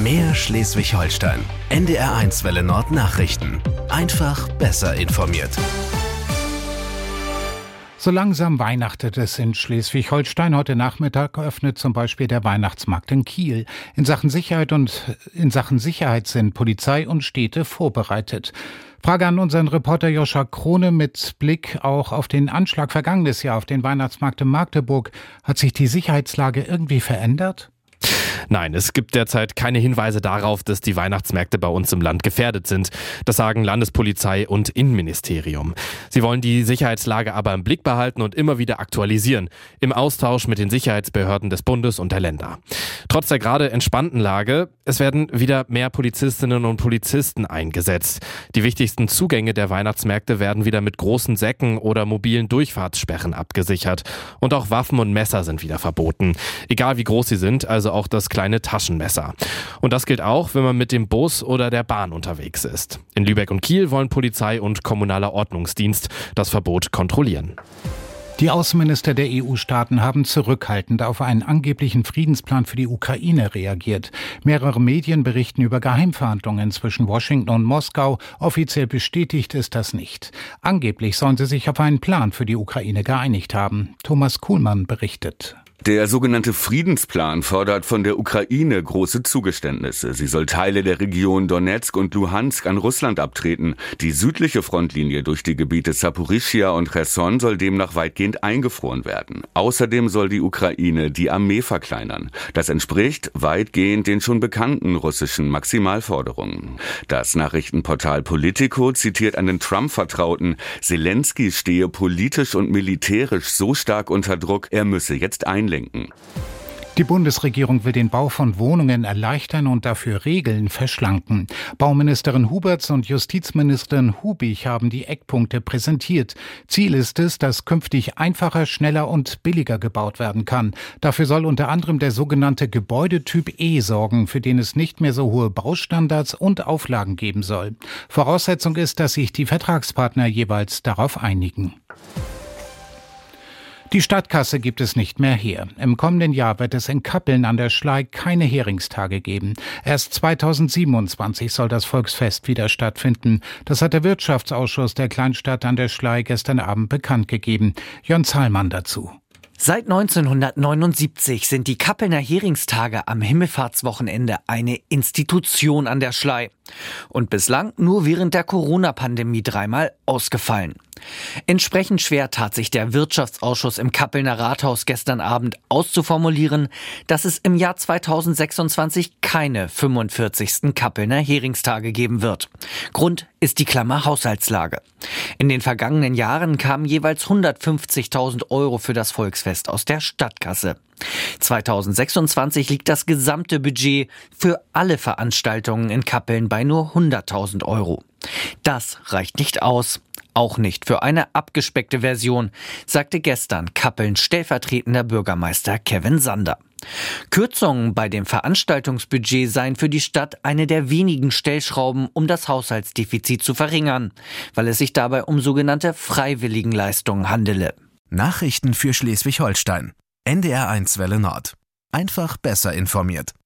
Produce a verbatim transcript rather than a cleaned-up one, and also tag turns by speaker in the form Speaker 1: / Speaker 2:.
Speaker 1: Mehr Schleswig-Holstein. N D R eins Welle Nord Nachrichten. Einfach besser informiert.
Speaker 2: So langsam weihnachtet es in Schleswig-Holstein. Heute Nachmittag öffnet zum Beispiel der Weihnachtsmarkt in Kiel. In Sachen Sicherheit und in Sachen Sicherheit sind Polizei und Städte vorbereitet. Frage an unseren Reporter Joscha Krone mit Blick auch auf den Anschlag vergangenes Jahr auf den Weihnachtsmarkt in Magdeburg. Hat sich die Sicherheitslage irgendwie verändert?
Speaker 3: Nein, es gibt derzeit keine Hinweise darauf, dass die Weihnachtsmärkte bei uns im Land gefährdet sind. Das sagen Landespolizei und Innenministerium. Sie wollen die Sicherheitslage aber im Blick behalten und immer wieder aktualisieren, im Austausch mit den Sicherheitsbehörden des Bundes und der Länder. Trotz der gerade entspannten Lage, es werden wieder mehr Polizistinnen und Polizisten eingesetzt. Die wichtigsten Zugänge der Weihnachtsmärkte werden wieder mit großen Säcken oder mobilen Durchfahrtssperren abgesichert. Und auch Waffen und Messer sind wieder verboten. Egal wie groß sie sind, also auch das kleine Taschenmesser. Und das gilt auch, wenn man mit dem Bus oder der Bahn unterwegs ist. In Lübeck und Kiel wollen Polizei und kommunaler Ordnungsdienst das Verbot kontrollieren.
Speaker 2: Die Außenminister der E U-Staaten haben zurückhaltend auf einen angeblichen Friedensplan für die Ukraine reagiert. Mehrere Medien berichten über Geheimverhandlungen zwischen Washington und Moskau. Offiziell bestätigt ist das nicht. Angeblich sollen sie sich auf einen Plan für die Ukraine geeinigt haben. Thomas Kuhlmann berichtet.
Speaker 4: Der sogenannte Friedensplan fordert von der Ukraine große Zugeständnisse. Sie soll Teile der Region Donetsk und Luhansk an Russland abtreten. Die südliche Frontlinie durch die Gebiete Saporischschja und Cherson soll demnach weitgehend eingefroren werden. Außerdem soll die Ukraine die Armee verkleinern. Das entspricht weitgehend den schon bekannten russischen Maximalforderungen. Das Nachrichtenportal Politico zitiert einen Trump-Vertrauten: Zelensky stehe politisch und militärisch so stark unter Druck, er müsse jetzt einlenken.
Speaker 2: Die Bundesregierung will den Bau von Wohnungen erleichtern und dafür Regeln verschlanken. Bauministerin Huberts und Justizministerin Hubig haben die Eckpunkte präsentiert. Ziel ist es, dass künftig einfacher, schneller und billiger gebaut werden kann. Dafür soll unter anderem der sogenannte Gebäudetyp E sorgen, für den es nicht mehr so hohe Baustandards und Auflagen geben soll. Voraussetzung ist, dass sich die Vertragspartner jeweils darauf einigen. Die Stadtkasse gibt es nicht mehr her. Im kommenden Jahr wird es in Kappeln an der Schlei keine Heringstage geben. Erst zweitausendsiebenundzwanzig soll das Volksfest wieder stattfinden. Das hat der Wirtschaftsausschuss der Kleinstadt an der Schlei gestern Abend bekannt gegeben. Jörn Zahlmann dazu.
Speaker 5: Seit neunzehnhundertneunundsiebzig sind die Kappelner Heringstage am Himmelfahrtswochenende eine Institution an der Schlei. Und bislang nur während der Corona-Pandemie dreimal ausgefallen. Entsprechend schwer tat sich der Wirtschaftsausschuss im Kappelner Rathaus gestern Abend auszuformulieren, dass es im Jahr zweitausendsechsundzwanzig keine fünfundvierzigsten Kappelner Heringstage geben wird. Grund ist die Klammer Haushaltslage. In den vergangenen Jahren kamen jeweils hundertfünfzigtausend Euro für das Volksfest aus der Stadtkasse. zweitausendsechsundzwanzig liegt das gesamte Budget für alle Veranstaltungen in Kappeln bei nur hunderttausend Euro. Das reicht nicht aus. Auch nicht für eine abgespeckte Version, sagte gestern Kappelns stellvertretender Bürgermeister Kevin Sander. Kürzungen bei dem Veranstaltungsbudget seien für die Stadt eine der wenigen Stellschrauben, um das Haushaltsdefizit zu verringern, weil es sich dabei um sogenannte Freiwilligenleistungen handele.
Speaker 1: Nachrichten für Schleswig-Holstein. N D R eins Welle Nord. Einfach besser informiert.